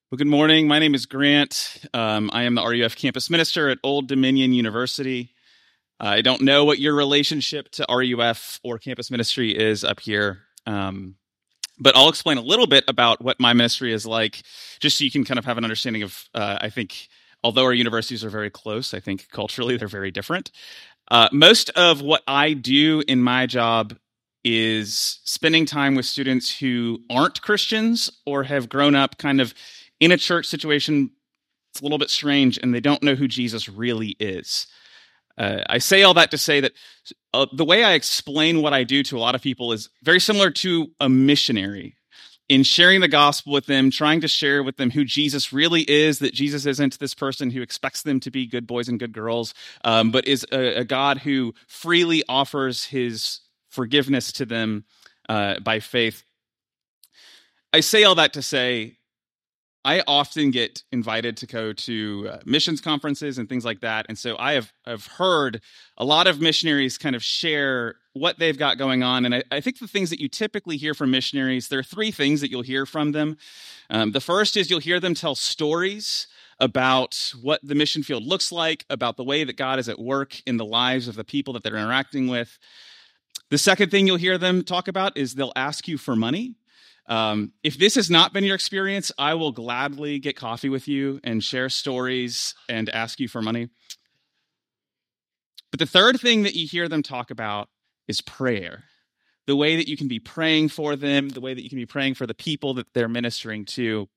Well, good morning. My name is Grant. I am the RUF campus minister at Old Dominion University. I don't know what your relationship to RUF or campus ministry is up here, but I'll explain a little bit about what my ministry is like, just so you can kind of have an understanding of, I think, although our universities are very close, I think culturally they're very different. Most of what I do in my job is spending time with students who aren't Christians or have grown up kind of in a church situation. It's a little bit strange, and they don't know who Jesus really is. I say all that to say that the way I explain what I do to a lot of people is very similar to a missionary in sharing the gospel with them, trying to share with them who Jesus really is, that Jesus isn't this person who expects them to be good boys and good girls, but is a God who freely offers his forgiveness to them by faith. I say all that to say, I often get invited to go to missions conferences and things like that. And so I have heard a lot of missionaries kind of share what they've got going on. And I think the things that you typically hear from missionaries, there are three things that you'll hear from them. The first is you'll hear them tell stories about what the mission field looks like, about the way that God is at work in the lives of the people that they're interacting with. The second thing you'll hear them talk about is they'll ask you for money. If this has not been your experience, I will gladly get coffee with you and share stories and ask you for money. But the third thing that you hear them talk about is prayer. The way that you can be praying for them, the way that you can be praying for the people that they're ministering to.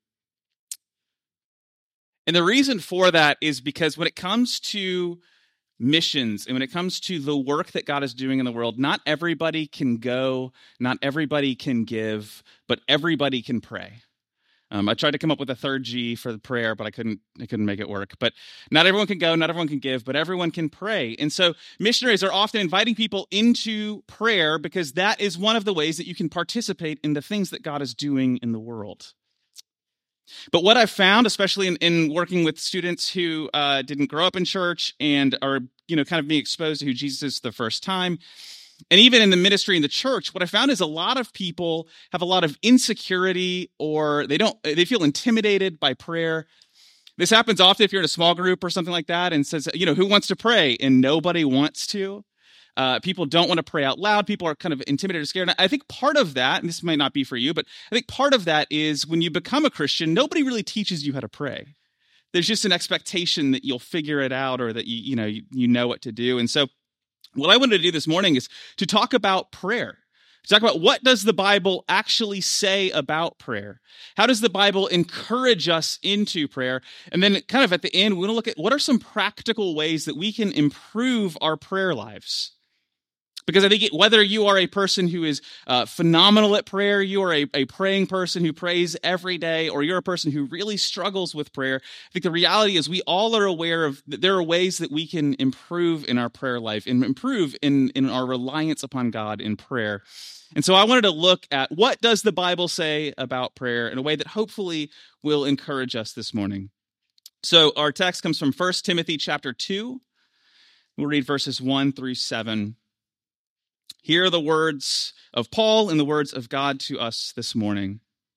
And the reason for that is because when it comes to missions and when it comes to the work that God is doing in the world, not everybody can go, not everybody can give, but everybody can pray. I tried to come up with a third G for the prayer, but I couldn't make it work. But not everyone can go, not everyone can give, but everyone can pray. And so missionaries are often inviting people into prayer because that is one of the ways that you can participate in the things that God is doing in the world. But what I've found, especially in working with students who didn't grow up in church and are, kind of being exposed to who Jesus is the first time, and even in the ministry in the church, what I found is a lot of people have a lot of insecurity, or they feel intimidated by prayer. This happens often if you're in a small group or something like that and says, who wants to pray? And nobody wants to. People don't want to pray out loud. People are kind of intimidated or scared. And I think part of that, and this might not be for you, but I think part of that is when you become a Christian, nobody really teaches you how to pray. There's just an expectation that you'll figure it out or that you know what to do. And so what I wanted to do this morning is to talk about prayer. To talk about what does the Bible actually say about prayer? How does the Bible encourage us into prayer? And then kind of at the end, we're going to look at what are some practical ways that we can improve our prayer lives. Because I think whether you are a person who is phenomenal at prayer, you are a praying person who prays every day, or you're a person who really struggles with prayer, I think the reality is we all are aware of that there are ways that we can improve in our prayer life and improve in our reliance upon God in prayer. And so I wanted to look at what does the Bible say about prayer in a way that hopefully will encourage us this morning. So our text comes from 1 Timothy chapter 2. We'll read verses 1 through 7. Hear the words of Paul and the words of God to us this morning.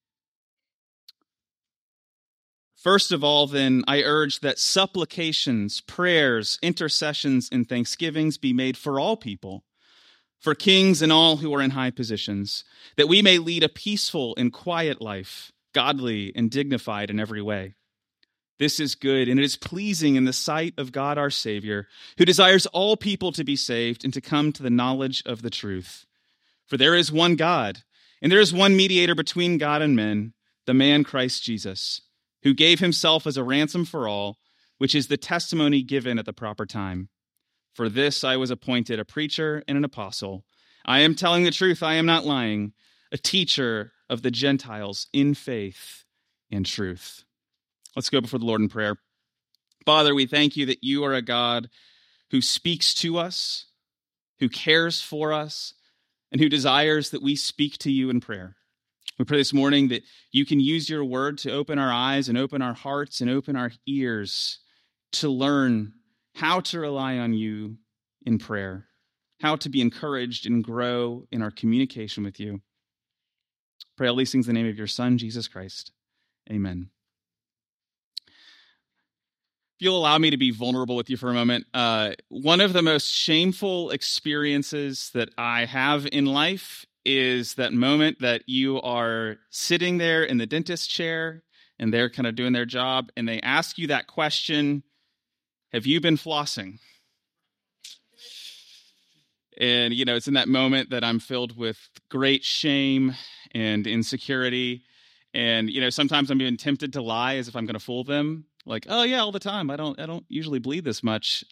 First of all, then, I urge that supplications, prayers, intercessions, and thanksgivings be made for all people, for kings and all who are in high positions, that we may lead a peaceful and quiet life, godly and dignified in every way. This is good, and it is pleasing in the sight of God our Savior, who desires all people to be saved and to come to the knowledge of the truth. For there is one God, and there is one mediator between God and men, the man Christ Jesus, who gave himself as a ransom for all, which is the testimony given at the proper time. For this I was appointed a preacher and an apostle. I am telling the truth, I am not lying, a teacher of the Gentiles in faith and truth. Let's go before the Lord in prayer. Father, we thank you that you are a God who speaks to us, who cares for us, and who desires that we speak to you in prayer. We pray this morning that you can use your word to open our eyes and open our hearts and open our ears to learn how to rely on you in prayer, how to be encouraged and grow in our communication with you. Pray all these things in the name of your Son, Jesus Christ. Amen. If you'll allow me to be vulnerable with you for a moment, one of the most shameful experiences that I have in life is that moment that you are sitting there in the dentist chair and they're kind of doing their job and they ask you that question, have you been flossing? And, it's in that moment that I'm filled with great shame and insecurity. And, sometimes I'm even tempted to lie as if I'm going to fool them. Like, oh yeah, all the time. I don't usually bleed this much.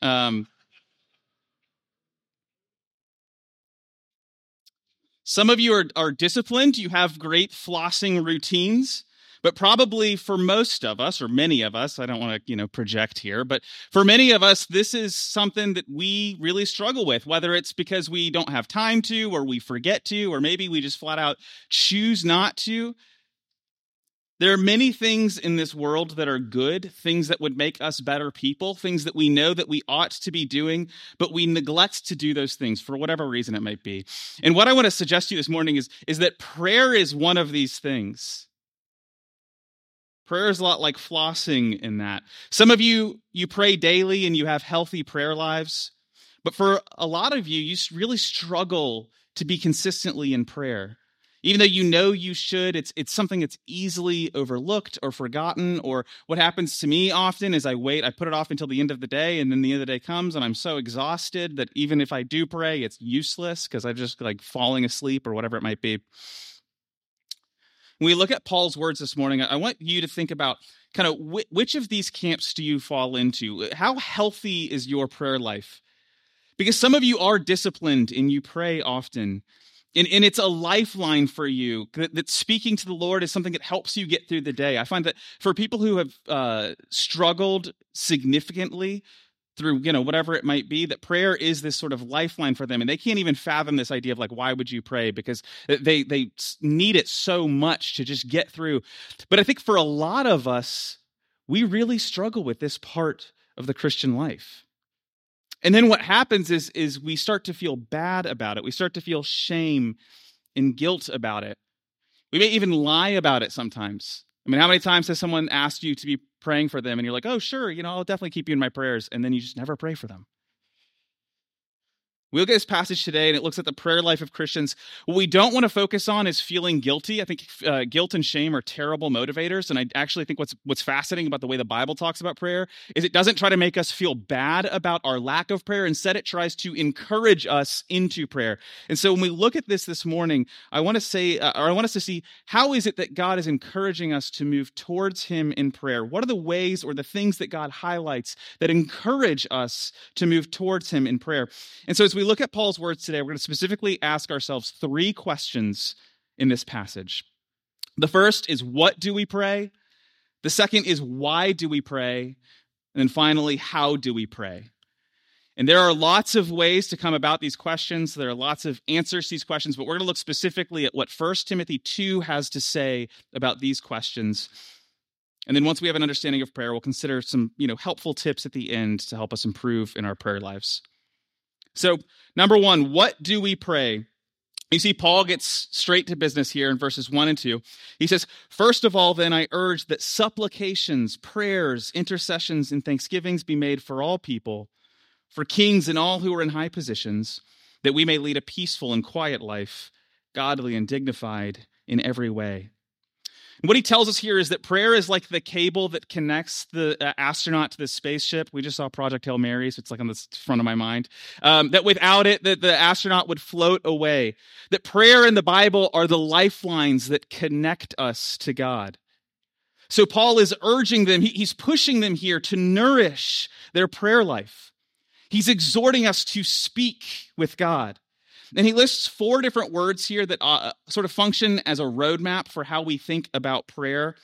Some of you are disciplined. You have great flossing routines. But probably for most of us, or many of us, I don't want to, project here, but for many of us, this is something that we really struggle with, whether it's because we don't have time to, or we forget to, or maybe we just flat out choose not to. There are many things in this world that are good, things that would make us better people, things that we know that we ought to be doing, but we neglect to do those things for whatever reason it might be. And what I want to suggest to you this morning is that prayer is one of these things. Prayer is a lot like flossing in that. Some of you pray daily and you have healthy prayer lives, but for a lot of you really struggle to be consistently in prayer. Even though you should, it's something that's easily overlooked or forgotten. Or what happens to me often is I put it off until the end of the day, and then the end of the day comes, and I'm so exhausted that even if I do pray, it's useless because I'm just like falling asleep or whatever it might be. When we look at Paul's words this morning, I want you to think about kind of which of these camps do you fall into? How healthy is your prayer life? Because some of you are disciplined and you pray often. And it's a lifeline for you that speaking to the Lord is something that helps you get through the day. I find that for people who have struggled significantly through, whatever it might be, that prayer is this sort of lifeline for them. And they can't even fathom this idea of like, why would you pray? Because they need it so much to just get through. But I think for a lot of us, we really struggle with this part of the Christian life. And then what happens is we start to feel bad about it. We start to feel shame and guilt about it. We may even lie about it sometimes. I mean, how many times has someone asked you to be praying for them and you're like, oh, sure, I'll definitely keep you in my prayers. And then you just never pray for them. We look at this passage today, and it looks at the prayer life of Christians. What we don't want to focus on is feeling guilty. I think guilt and shame are terrible motivators, and I actually think what's fascinating about the way the Bible talks about prayer is it doesn't try to make us feel bad about our lack of prayer. Instead, it tries to encourage us into prayer. And so when we look at this morning, I want us to see how is it that God is encouraging us to move towards Him in prayer? What are the ways or the things that God highlights that encourage us to move towards Him in prayer? And so as we look at Paul's words today, we're going to specifically ask ourselves 3 questions in this passage. The first is, what do we pray? The second is, why do we pray? And then finally, how do we pray? And there are lots of ways to come about these questions. There are lots of answers to these questions, but we're going to look specifically at what 1 Timothy 2 has to say about these questions. And then once we have an understanding of prayer, we'll consider some, helpful tips at the end to help us improve in our prayer lives. So, number 1, what do we pray? You see, Paul gets straight to business here in verses 1 and 2. He says, first of all, then I urge that supplications, prayers, intercessions, and thanksgivings be made for all people, for kings and all who are in high positions, that we may lead a peaceful and quiet life, godly and dignified in every way. What he tells us here is that prayer is like the cable that connects the astronaut to the spaceship. We just saw Project Hail Mary, so it's like on the front of my mind. That without it, that the astronaut would float away. That prayer and the Bible are the lifelines that connect us to God. So Paul is urging them, he's pushing them here to nourish their prayer life. He's exhorting us to speak with God. And he lists 4 different words here that sort of function as a roadmap for how we think about prayer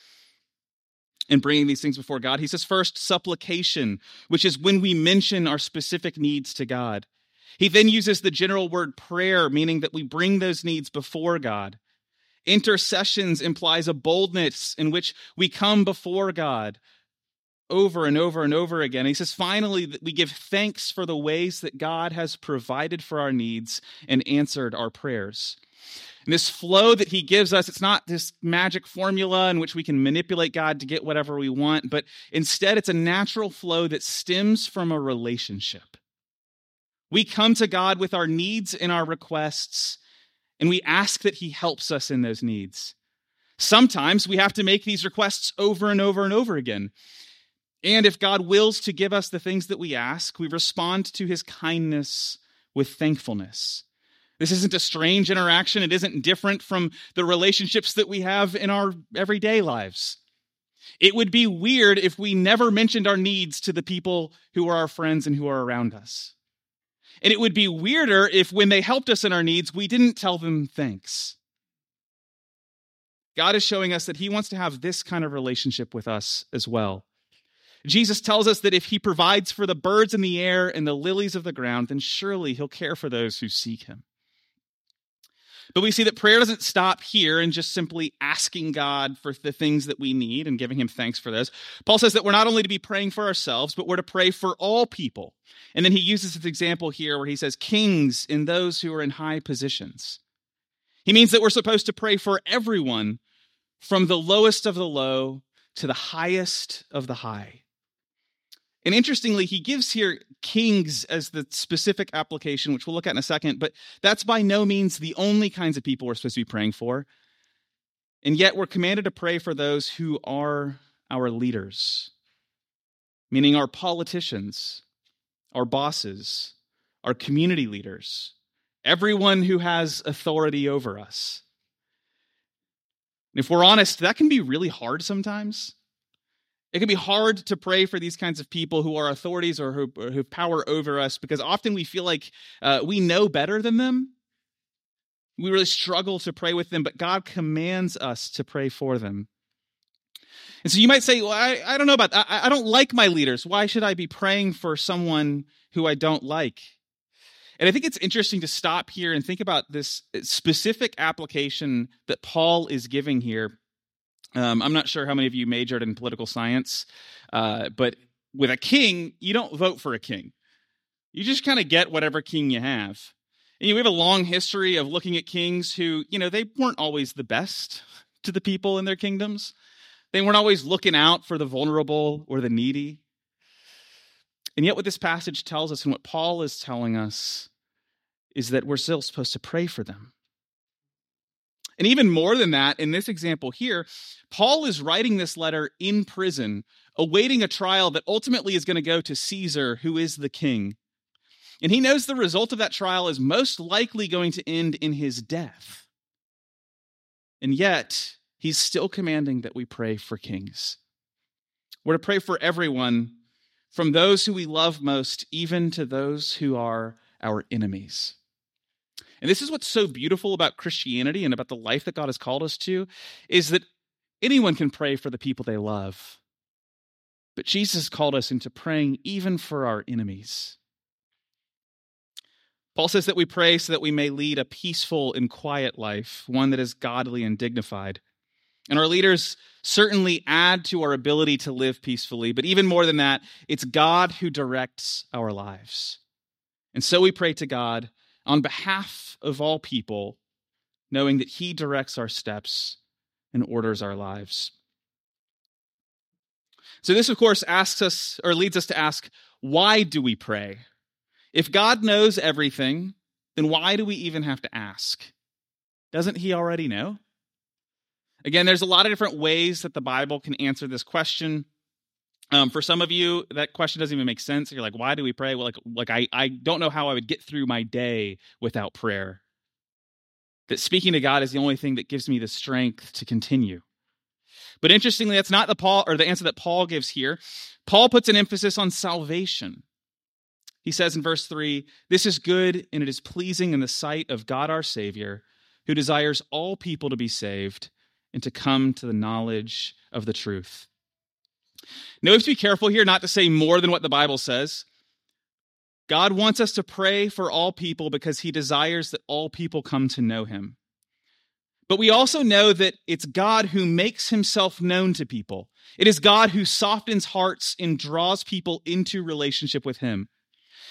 and bringing these things before God. He says first, supplication, which is when we mention our specific needs to God. He then uses the general word prayer, meaning that we bring those needs before God. Intercessions implies a boldness in which we come before God over and over and over again. He says, finally, that we give thanks for the ways that God has provided for our needs and answered our prayers. And this flow that he gives us, it's not this magic formula in which we can manipulate God to get whatever we want, but instead it's a natural flow that stems from a relationship. We come to God with our needs and our requests, and we ask that he helps us in those needs. Sometimes we have to make these requests over and over and over again. And if God wills to give us the things that we ask, we respond to his kindness with thankfulness. This isn't a strange interaction. It isn't different from the relationships that we have in our everyday lives. It would be weird if we never mentioned our needs to the people who are our friends and who are around us. And it would be weirder if when they helped us in our needs, we didn't tell them thanks. God is showing us that he wants to have this kind of relationship with us as well. Jesus tells us that if he provides for the birds in the air and the lilies of the ground, then surely he'll care for those who seek him. But we see that prayer doesn't stop here and just simply asking God for the things that we need and giving him thanks for those. Paul says that we're not only to be praying for ourselves, but we're to pray for all people. And then he uses this example here where he says kings and those who are in high positions. He means that we're supposed to pray for everyone from the lowest of the low to the highest of the high. And interestingly, he gives here kings as the specific application, which we'll look at in a second, but that's by no means the only kinds of people we're supposed to be praying for. And yet we're commanded to pray for those who are our leaders, meaning our politicians, our bosses, our community leaders, everyone who has authority over us. And if we're honest, that can be really hard sometimes. It can be hard to pray for these kinds of people who are authorities or who have power over us because often we feel like we know better than them. We really struggle to pray with them, but God commands us to pray for them. And so you might say, well, I don't know about that. I don't like my leaders. Why should I be praying for someone who I don't like? And I think it's interesting to stop here and think about this specific application that Paul is giving here. I'm not sure how many of you majored in political science, but with a king, you don't vote for a king. You just kind of get whatever king you have. And we have a long history of looking at kings who, they weren't always the best to the people in their kingdoms. They weren't always looking out for the vulnerable or the needy. And yet what this passage tells us and what Paul is telling us is that we're still supposed to pray for them. And even more than that, in this example here, Paul is writing this letter in prison, awaiting a trial that ultimately is going to go to Caesar, who is the king. And he knows the result of that trial is most likely going to end in his death. And yet, he's still commanding that we pray for kings. We're to pray for everyone, from those who we love most, even to those who are our enemies. And this is what's so beautiful about Christianity and about the life that God has called us to, is that anyone can pray for the people they love. But Jesus called us into praying even for our enemies. Paul says that we pray so that we may lead a peaceful and quiet life, one that is godly and dignified. And our leaders certainly add to our ability to live peacefully, but even more than that, it's God who directs our lives. And so we pray to God on behalf of all people, knowing that he directs our steps and orders our lives. So this, of course, asks us or leads us to ask, why do we pray? If God knows everything, then why do we even have to ask? Doesn't he already know? Again, there's a lot of different ways that the Bible can answer this question. For some of you, that question doesn't even make sense. You're like, why do we pray? Well, I don't know how I would get through my day without prayer. That speaking to God is the only thing that gives me the strength to continue. But interestingly, that's not the answer that Paul gives here. Paul puts an emphasis on salvation. He says in verse 3, "This is good and it is pleasing in the sight of God our Savior, who desires all people to be saved and to come to the knowledge of the truth." Now, we have to be careful here not to say more than what the Bible says. God wants us to pray for all people because he desires that all people come to know him. But we also know that it's God who makes himself known to people. It is God who softens hearts and draws people into relationship with him.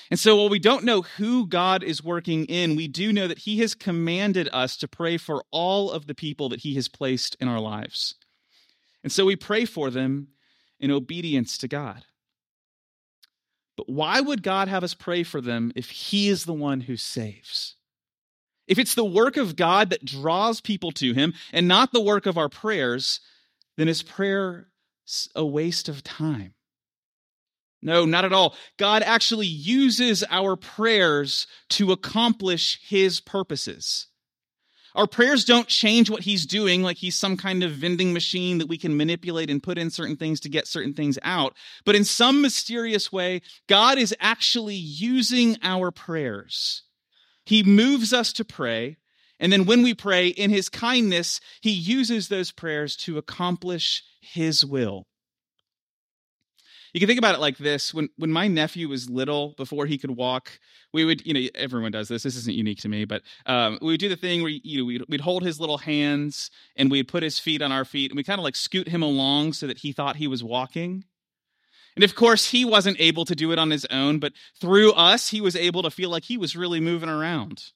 And so while we don't know who God is working in, we do know that he has commanded us to pray for all of the people that he has placed in our lives. And so we pray for them in obedience to God. But why would God have us pray for them if he is the one who saves? If it's the work of God that draws people to him and not the work of our prayers, then is prayer a waste of time? No, not at all. God actually uses our prayers to accomplish his purposes. Our prayers don't change what he's doing, like he's some kind of vending machine that we can manipulate and put in certain things to get certain things out. But in some mysterious way, God is actually using our prayers. He moves us to pray, and then when we pray, in his kindness, he uses those prayers to accomplish his will. You can think about it like this. When my nephew was little, before he could walk, we would, everyone does this. This isn't unique to me, but we would do the thing where we'd hold his little hands and we'd put his feet on our feet and we kind of like scoot him along so that he thought he was walking. And of course, he wasn't able to do it on his own, but through us, he was able to feel like he was really moving around.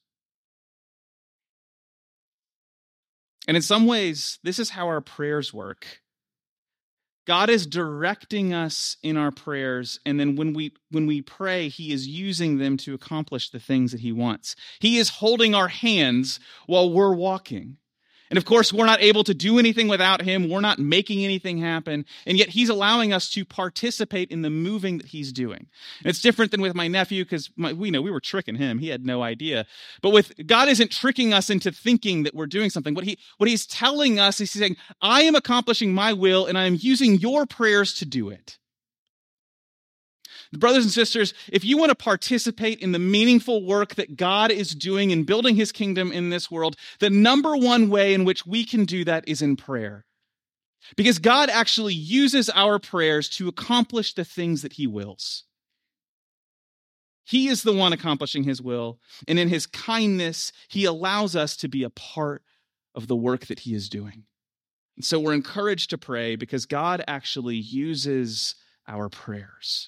And in some ways, this is how our prayers work. God is directing us in our prayers, and then when we pray, he is using them to accomplish the things that he wants. He is holding our hands while we're walking. And of course, we're not able to do anything without him. We're not making anything happen. And yet he's allowing us to participate in the moving that he's doing. And it's different than with my nephew because we were tricking him. He had no idea. But with God isn't tricking us into thinking that we're doing something. What he's telling us is he's saying, I am accomplishing my will and I am using your prayers to do it. Brothers and sisters, if you want to participate in the meaningful work that God is doing in building his kingdom in this world, the number one way in which we can do that is in prayer. Because God actually uses our prayers to accomplish the things that he wills. He is the one accomplishing his will, and in his kindness, he allows us to be a part of the work that he is doing. And so we're encouraged to pray because God actually uses our prayers.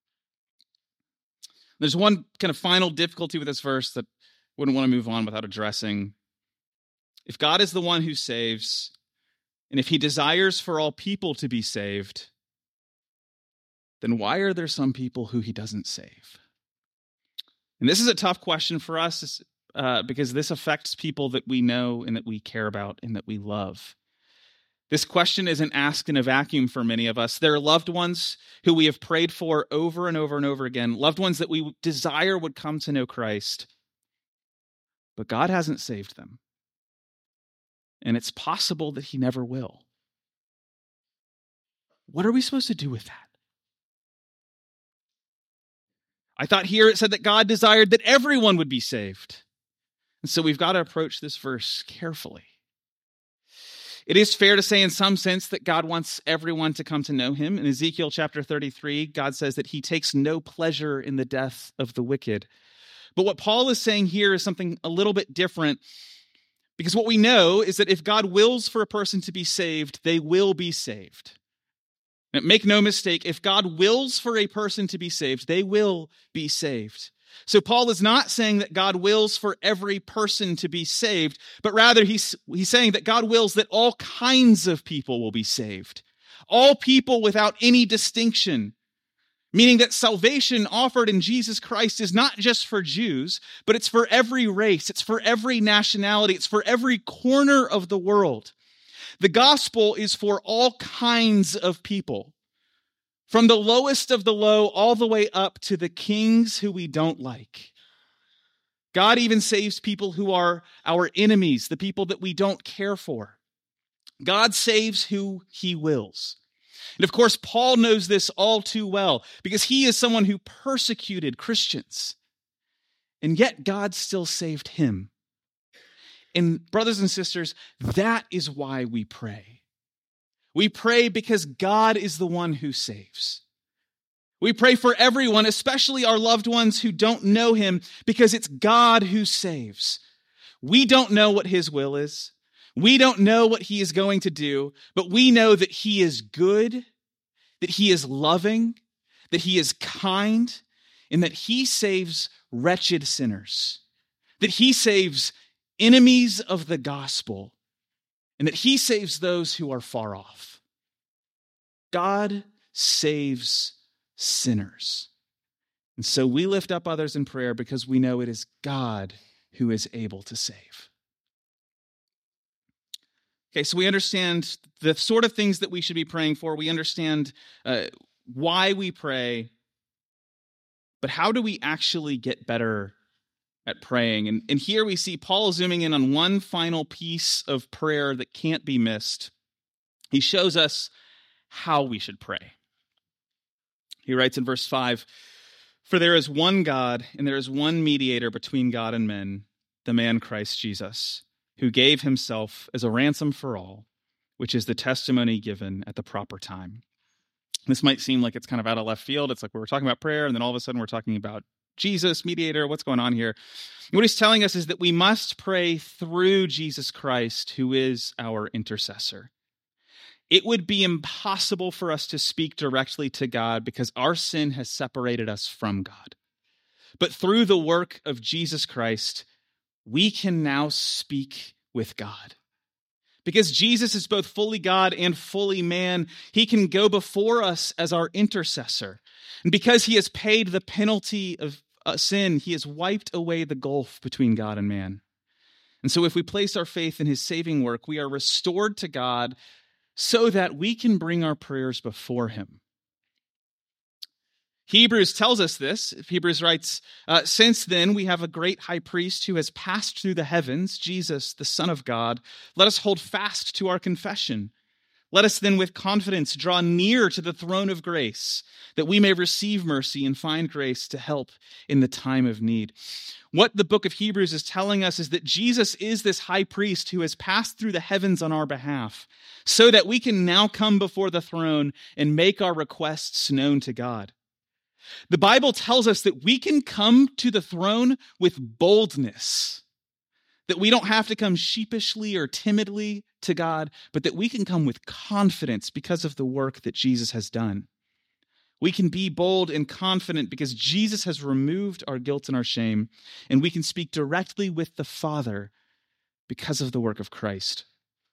There's one kind of final difficulty with this verse that I wouldn't want to move on without addressing. If God is the one who saves, and if he desires for all people to be saved, then why are there some people who he doesn't save? And this is a tough question for us because this affects people that we know and that we care about and that we love. This question isn't asked in a vacuum for many of us. There are loved ones who we have prayed for over and over and over again, loved ones that we desire would come to know Christ, but God hasn't saved them. And it's possible that he never will. What are we supposed to do with that? I thought here it said that God desired that everyone would be saved. And so we've got to approach this verse carefully. It is fair to say in some sense that God wants everyone to come to know him. In Ezekiel chapter 33, God says that he takes no pleasure in the death of the wicked. But what Paul is saying here is something a little bit different, because what we know is that if God wills for a person to be saved, they will be saved. Now, make no mistake, if God wills for a person to be saved, they will be saved. So Paul is not saying that God wills for every person to be saved, but rather he's saying that God wills that all kinds of people will be saved. All people without any distinction. Meaning that salvation offered in Jesus Christ is not just for Jews, but it's for every race, it's for every nationality, it's for every corner of the world. The gospel is for all kinds of people. From the lowest of the low all the way up to the kings who we don't like. God even saves people who are our enemies, the people that we don't care for. God saves who he wills. And of course, Paul knows this all too well because he is someone who persecuted Christians. And yet God still saved him. And brothers and sisters, that is why we pray. We pray because God is the one who saves. We pray for everyone, especially our loved ones who don't know him, because it's God who saves. We don't know what his will is. We don't know what he is going to do, but we know that he is good, that he is loving, that he is kind, in that he saves wretched sinners, that he saves enemies of the gospel, and that he saves those who are far off. God saves sinners. And so we lift up others in prayer because we know it is God who is able to save. Okay, so we understand the sort of things that we should be praying for. We understand why we pray. But how do we actually get better at praying? And here we see Paul zooming in on one final piece of prayer that can't be missed. He shows us how we should pray. He writes in verse 5, "For there is one God, and there is one mediator between God and men, the man Christ Jesus, who gave himself as a ransom for all, which is the testimony given at the proper time." This might seem like it's kind of out of left field. It's like we're talking about prayer, and then all of a sudden we're talking about Jesus, mediator. What's going on here? And what he's telling us is that we must pray through Jesus Christ, who is our intercessor. It would be impossible for us to speak directly to God because our sin has separated us from God. But through the work of Jesus Christ, we can now speak with God. Because Jesus is both fully God and fully man, he can go before us as our intercessor. And because he has paid the penalty of sin, he has wiped away the gulf between God and man. And so if we place our faith in his saving work, we are restored to God so that we can bring our prayers before him. Hebrews tells us this. Hebrews writes, "Since then we have a great high priest who has passed through the heavens, Jesus, the Son of God. Let us hold fast to our confession. Let us then with confidence draw near to the throne of grace, that we may receive mercy and find grace to help in the time of need." What the book of Hebrews is telling us is that Jesus is this high priest who has passed through the heavens on our behalf, so that we can now come before the throne and make our requests known to God. The Bible tells us that we can come to the throne with boldness, that we don't have to come sheepishly or timidly to God, but that we can come with confidence because of the work that Jesus has done. We can be bold and confident because Jesus has removed our guilt and our shame, and we can speak directly with the Father because of the work of Christ.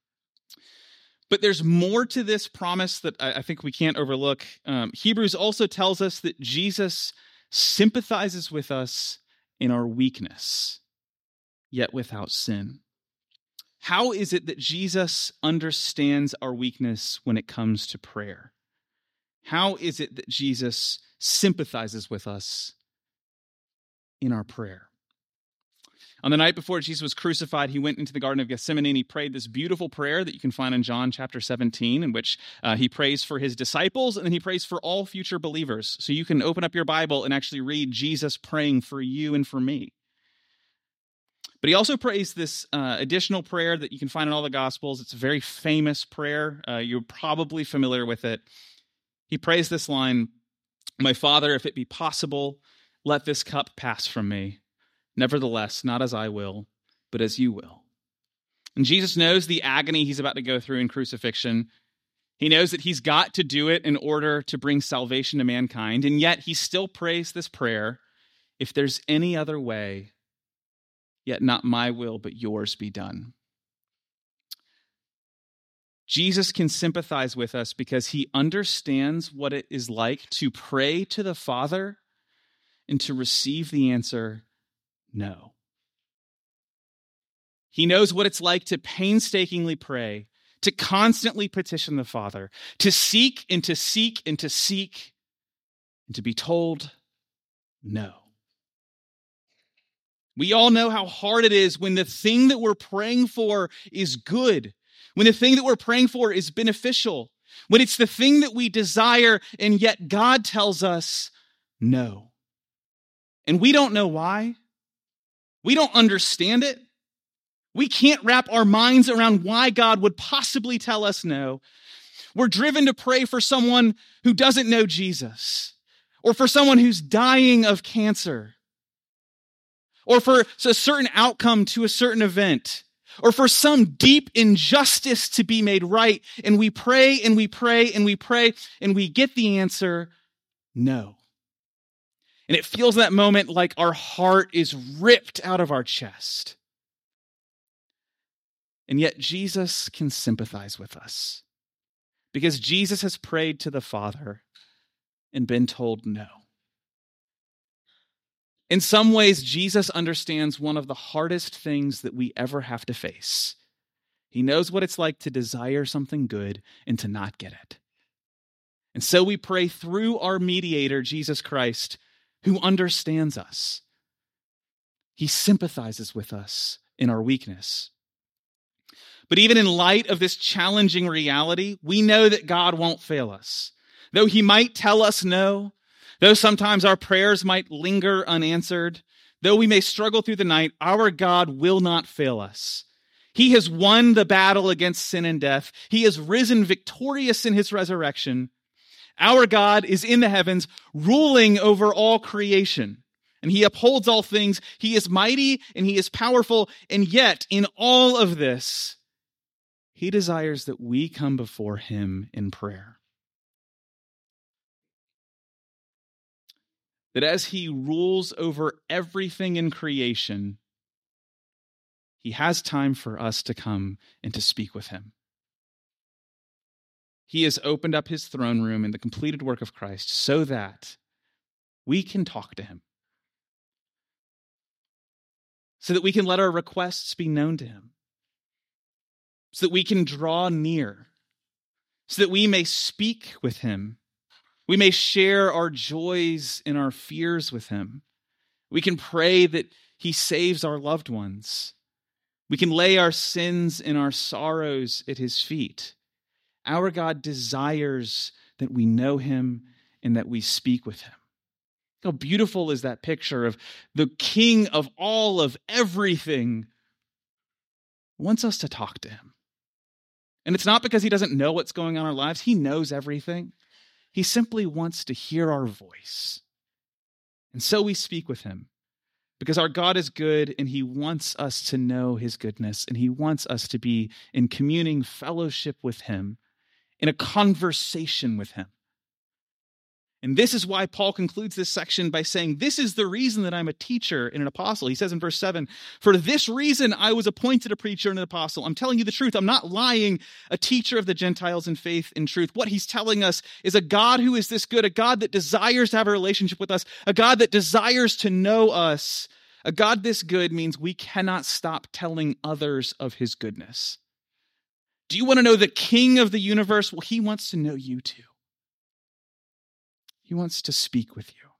But there's more to this promise that I think we can't overlook. Hebrews also tells us that Jesus sympathizes with us in our weakness, yet without sin. How is it that Jesus understands our weakness when it comes to prayer? How is it that Jesus sympathizes with us in our prayer? On the night before Jesus was crucified, he went into the Garden of Gethsemane and he prayed this beautiful prayer that you can find in John chapter 17, in which he prays for his disciples and then he prays for all future believers. So you can open up your Bible and actually read Jesus praying for you and for me. But he also prays this additional prayer that you can find in all the Gospels. It's a very famous prayer. You're probably familiar with it. He prays this line, "My Father, if it be possible, let this cup pass from me. Nevertheless, not as I will, but as you will." And Jesus knows the agony he's about to go through in crucifixion. He knows that he's got to do it in order to bring salvation to mankind, and yet he still prays this prayer, "If there's any other way, yet not my will, but yours be done." Jesus can sympathize with us because he understands what it is like to pray to the Father and to receive the answer, no. He knows what it's like to painstakingly pray, to constantly petition the Father, to seek and to seek and to seek, and to be told no. We all know how hard it is when the thing that we're praying for is good, when the thing that we're praying for is beneficial, when it's the thing that we desire, and yet God tells us no. And we don't know why. We don't understand it. We can't wrap our minds around why God would possibly tell us no. We're driven to pray for someone who doesn't know Jesus, or for someone who's dying of cancer, or for a certain outcome to a certain event, or for some deep injustice to be made right. And we pray and we pray and we pray and we get the answer, no. And it feels in that moment like our heart is ripped out of our chest. And yet Jesus can sympathize with us because Jesus has prayed to the Father and been told no. In some ways, Jesus understands one of the hardest things that we ever have to face. He knows what it's like to desire something good and to not get it. And so we pray through our mediator, Jesus Christ, who understands us. He sympathizes with us in our weakness. But even in light of this challenging reality, we know that God won't fail us. Though he might tell us no, though sometimes our prayers might linger unanswered, though we may struggle through the night, our God will not fail us. He has won the battle against sin and death. He has risen victorious in his resurrection. Our God is in the heavens, ruling over all creation. And he upholds all things. He is mighty and he is powerful. And yet, in all of this, he desires that we come before him in prayer. That as he rules over everything in creation, he has time for us to come and to speak with him. He has opened up his throne room in the completed work of Christ so that we can talk to him. So that we can let our requests be known to him. So that we can draw near. So that we may speak with him. We may share our joys and our fears with him. We can pray that he saves our loved ones. We can lay our sins and our sorrows at his feet. Our God desires that we know him and that we speak with him. How beautiful is that picture of the King of all of everything wants us to talk to him. And it's not because he doesn't know what's going on in our lives. He knows everything. He simply wants to hear our voice. And so we speak with him because our God is good and he wants us to know his goodness and he wants us to be in communing fellowship with him, in a conversation with him. And this is why Paul concludes this section by saying, this is the reason that I'm a teacher and an apostle. He says in verse 7, for this reason I was appointed a preacher and an apostle. I'm telling you the truth. I'm not lying, a teacher of the Gentiles in faith and truth. What he's telling us is a God who is this good, a God that desires to have a relationship with us, a God that desires to know us. A God this good means we cannot stop telling others of his goodness. Do you want to know the King of the universe? Well, he wants to know you too. He wants to speak with you.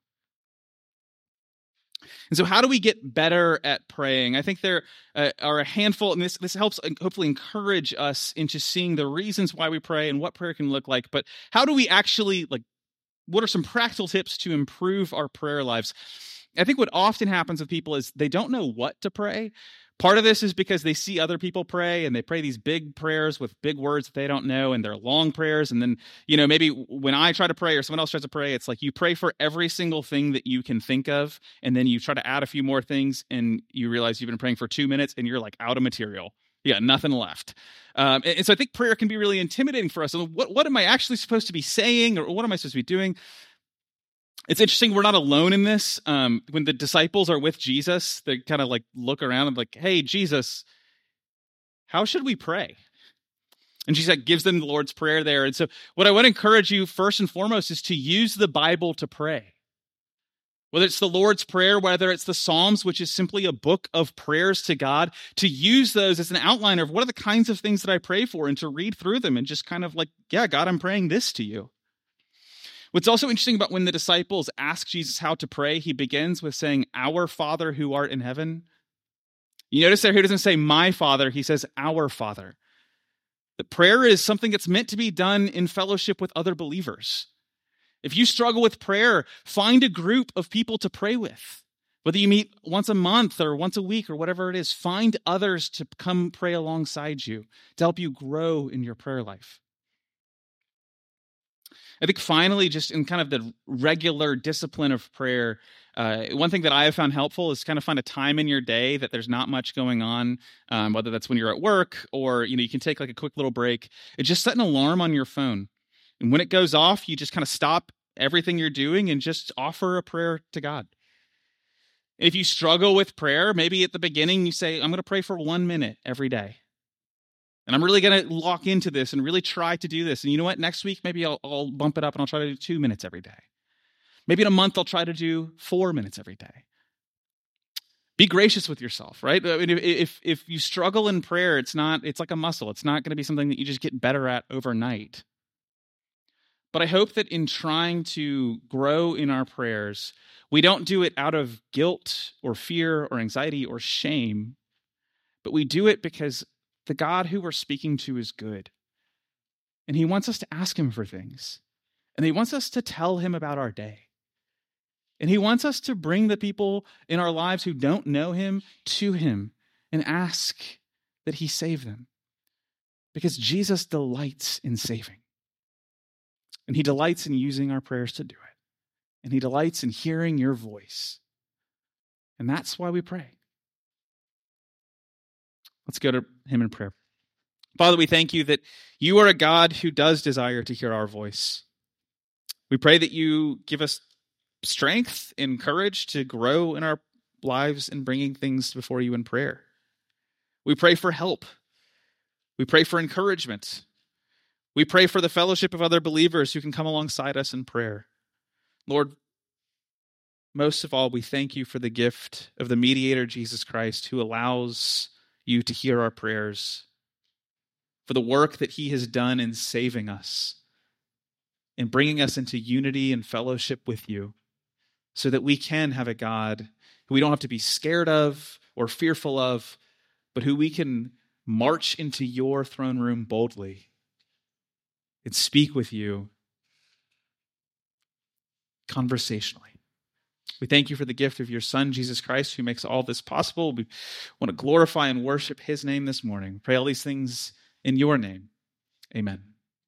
And so how do we get better at praying? I think there are a handful, and this helps hopefully encourage us into seeing the reasons why we pray and what prayer can look like. But how do we actually, what are some practical tips to improve our prayer lives? I think what often happens with people is they don't know what to pray. Part of this is because they see other people pray and they pray these big prayers with big words that they don't know and they're long prayers. And then, maybe when I try to pray or someone else tries to pray, it's like you pray for every single thing that you can think of. And then you try to add a few more things and you realize you've been praying for 2 minutes and you're like out of material. You got nothing left. And so I think prayer can be really intimidating for us. So what am I actually supposed to be saying or what am I supposed to be doing? It's interesting, we're not alone in this. When the disciples are with Jesus, they kind of look around and hey, Jesus, how should we pray? And Jesus gives them the Lord's Prayer there. And so what I want to encourage you first and foremost is to use the Bible to pray. Whether it's the Lord's Prayer, whether it's the Psalms, which is simply a book of prayers to God, to use those as an outliner of what are the kinds of things that I pray for and to read through them and just kind of God, I'm praying this to you. What's also interesting about when the disciples ask Jesus how to pray, he begins with saying, our Father who art in heaven. You notice there he doesn't say my Father, he says our Father. The prayer is something that's meant to be done in fellowship with other believers. If you struggle with prayer, find a group of people to pray with. Whether you meet once a month or once a week or whatever it is, find others to come pray alongside you to help you grow in your prayer life. I think finally, just in kind of the regular discipline of prayer, one thing that I have found helpful is kind of find a time in your day that there's not much going on, whether that's when you're at work or, you can take a quick little break. It's just set an alarm on your phone. And when it goes off, you just kind of stop everything you're doing and just offer a prayer to God. If you struggle with prayer, maybe at the beginning you say, I'm going to pray for 1 minute every day. And I'm really going to lock into this and really try to do this. And you know what? Next week, maybe I'll bump it up and I'll try to do 2 minutes every day. Maybe in a month, I'll try to do 4 minutes every day. Be gracious with yourself, right? I mean, if you struggle in prayer, it's like a muscle. It's not going to be something that you just get better at overnight. But I hope that in trying to grow in our prayers, we don't do it out of guilt or fear or anxiety or shame, but we do it because the God who we're speaking to is good. And he wants us to ask him for things. And he wants us to tell him about our day. And he wants us to bring the people in our lives who don't know him to him and ask that he save them. Because Jesus delights in saving. And he delights in using our prayers to do it. And he delights in hearing your voice. And that's why we pray. Let's go to him in prayer. Father, we thank you that you are a God who does desire to hear our voice. We pray that you give us strength and courage to grow in our lives in bringing things before you in prayer. We pray for help. We pray for encouragement. We pray for the fellowship of other believers who can come alongside us in prayer. Lord, most of all, we thank you for the gift of the mediator, Jesus Christ, who allows you to hear our prayers, for the work that he has done in saving us, in bringing us into unity and fellowship with you, so that we can have a God who we don't have to be scared of or fearful of, but who we can march into your throne room boldly and speak with you conversationally. We thank you for the gift of your Son, Jesus Christ, who makes all this possible. We want to glorify and worship his name this morning. Pray all these things in your name. Amen.